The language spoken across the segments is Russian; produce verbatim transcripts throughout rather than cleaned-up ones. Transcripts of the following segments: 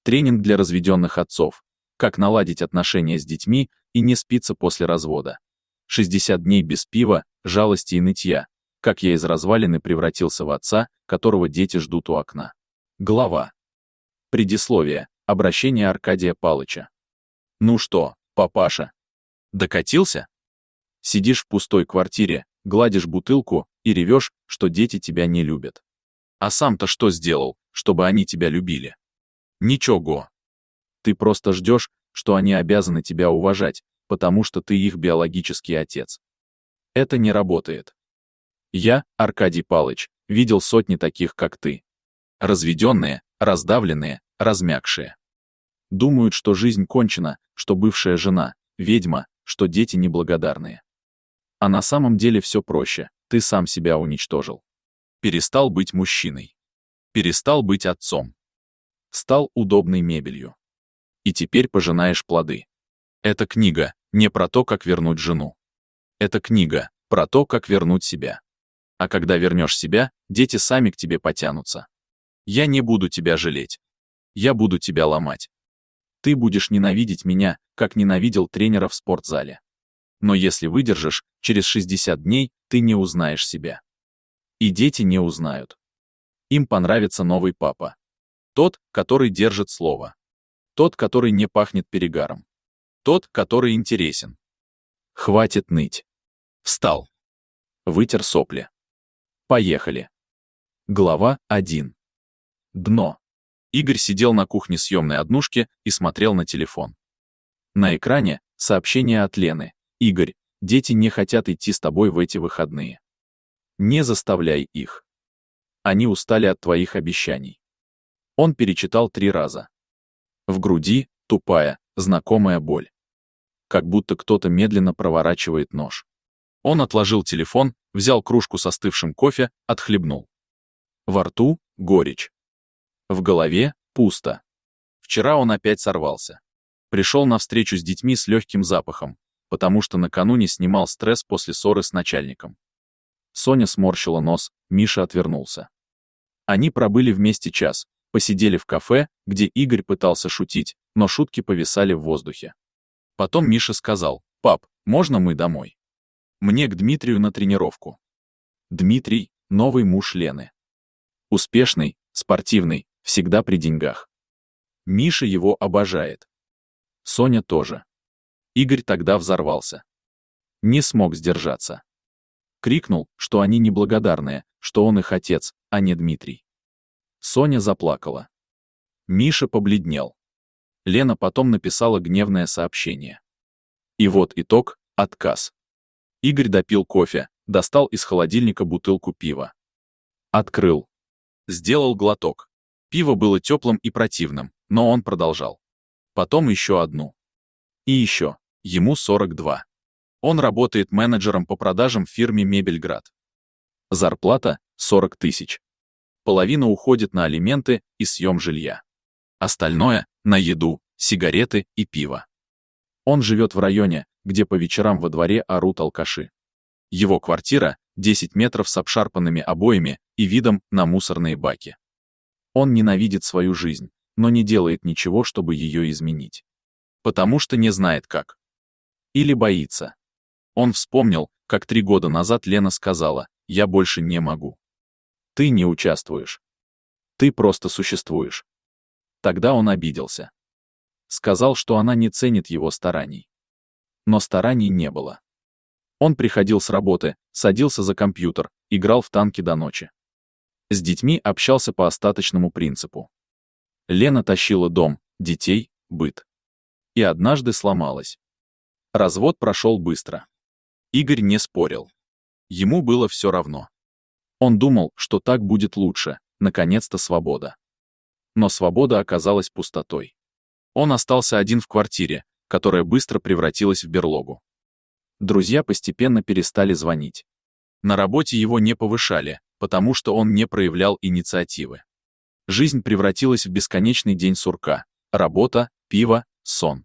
Тренинг для разведенных отцов. Как наладить отношения с детьми и не спиться после развода. шестьдесят дней без пива, жалости и нытья. Как я из развалины превратился в отца, которого дети ждут у окна. Глава. Предисловие. Обращение Аркадия Палыча. Ну что, папаша? Докатился? Сидишь в пустой квартире, гладишь бутылку и ревешь, что дети тебя не любят. А сам-то что сделал, чтобы они тебя любили? Ничего. Ты просто ждешь, что они обязаны тебя уважать, потому что ты их биологический отец. Это не работает. Я, Аркадий Палыч, видел сотни таких, как ты. Разведенные, раздавленные, размякшие. Думают, что жизнь кончена, что бывшая жена — ведьма, что дети неблагодарные. А на самом деле все проще, ты сам себя уничтожил. Перестал быть мужчиной. Перестал быть отцом. Стал удобной мебелью. И теперь пожинаешь плоды. Эта книга не про то, как вернуть жену. Эта книга про то, как вернуть себя. А когда вернешь себя, дети сами к тебе потянутся. Я не буду тебя жалеть. Я буду тебя ломать. Ты будешь ненавидеть меня, как ненавидел тренера в спортзале. Но если выдержишь, через шестьдесят дней ты не узнаешь себя. И дети не узнают. Им понравится новый папа. Тот, который держит слово. Тот, который не пахнет перегаром. Тот, который интересен. Хватит ныть. Встал. Вытер сопли. Поехали. Глава один. Дно. Игорь сидел на кухне съемной однушки и смотрел на телефон. На экране сообщение от Лены. Игорь, дети не хотят идти с тобой в эти выходные. Не заставляй их. Они устали от твоих обещаний. Он перечитал три раза. В груди тупая, знакомая боль. Как будто кто-то медленно проворачивает нож. Он отложил телефон, взял кружку с остывшим кофе, отхлебнул. Во рту горечь. В голове пусто. Вчера он опять сорвался. Пришел на встречу с детьми с легким запахом, потому что накануне снимал стресс после ссоры с начальником. Соня сморщила нос, Миша отвернулся. Они пробыли вместе час, посидели в кафе, где Игорь пытался шутить, но шутки повисали в воздухе. Потом Миша сказал: «Пап, можно мы домой? Мне к Дмитрию на тренировку». Дмитрий — новый муж Лены. Успешный, спортивный, всегда при деньгах. Миша его обожает. Соня тоже. Игорь тогда взорвался. Не смог сдержаться. Крикнул, что они неблагодарные, что он их отец, а не Дмитрий. Соня заплакала. Миша побледнел. Лена потом написала гневное сообщение. И вот итог — отказ. Игорь допил кофе, достал из холодильника бутылку пива. Открыл. Сделал глоток. Пиво было теплым и противным, но он продолжал. Потом еще одну. И еще. Ему сорок два. Он работает менеджером по продажам в фирме «Мебельград». Зарплата — сорок тысяч. Половина уходит на алименты и съем жилья. Остальное — на еду, сигареты и пиво. Он живет в районе, где по вечерам во дворе орут алкаши. Его квартира — десять метров с обшарпанными обоями и видом на мусорные баки. Он ненавидит свою жизнь, но не делает ничего, чтобы ее изменить. Потому что не знает как. Или боится. Он вспомнил, как три года назад Лена сказала: «Я больше не могу». Ты не участвуешь. Ты просто существуешь. Тогда он обиделся. Сказал, что она не ценит его стараний. Но стараний не было. Он приходил с работы, садился за компьютер, играл в танки до ночи. С детьми общался по остаточному принципу. Лена тащила дом, детей, быт. И однажды сломалась. Развод прошел быстро. Игорь не спорил. Ему было все равно. Он думал, что так будет лучше, наконец-то свобода. Но свобода оказалась пустотой. Он остался один в квартире, которая быстро превратилась в берлогу. Друзья постепенно перестали звонить. На работе его не повышали, потому что он не проявлял инициативы. Жизнь превратилась в бесконечный день сурка. Работа, пиво, сон.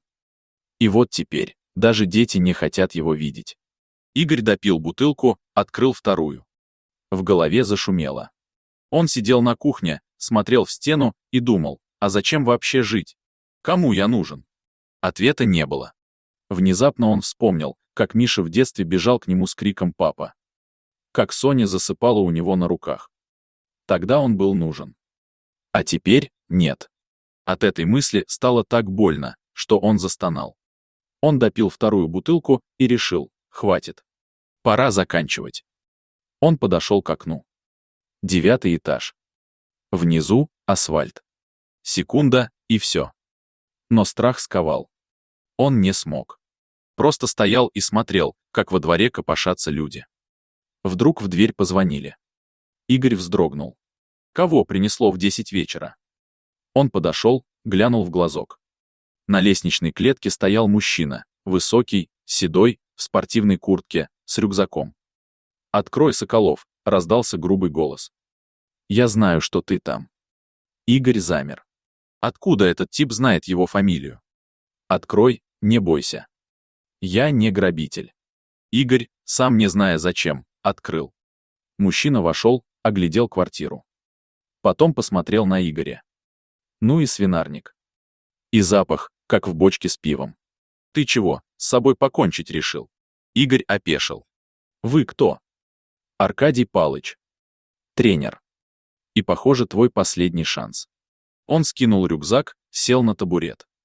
И вот теперь даже дети не хотят его видеть. Игорь допил бутылку, открыл вторую. В голове зашумело. Он сидел на кухне, смотрел в стену и думал, А зачем вообще жить? Кому я нужен? Ответа не было. Внезапно он вспомнил, как Миша в детстве бежал к нему с криком «Папа!», как Соня засыпала у него на руках. Тогда он был нужен. А теперь нет. От этой мысли стало так больно, что он застонал. Он допил вторую бутылку и решил: хватит. Пора заканчивать. Он подошел к окну. Девятый этаж. Внизу асфальт. Секунда, и все. Но страх сковал. Он не смог. Просто стоял и смотрел, как во дворе копошатся люди. Вдруг в дверь позвонили. Игорь вздрогнул. Кого принесло в десять вечера? Он подошел, глянул в глазок. На лестничной клетке стоял мужчина, высокий, седой, в спортивной куртке, с рюкзаком. «Открой, Соколов», — раздался грубый голос. «Я знаю, что ты там». Игорь замер. Откуда этот тип знает его фамилию? «Открой, не бойся». «Я не грабитель». Игорь, сам не зная зачем, открыл. Мужчина вошел, оглядел квартиру. Потом посмотрел на Игоря. Ну и свинарник. И запах, как в бочке с пивом. «Ты чего, с собой покончить решил?» Игорь опешил. «Вы кто?» «Аркадий Палыч. Тренер. И, похоже, твой последний шанс». Он скинул рюкзак, сел на табурет.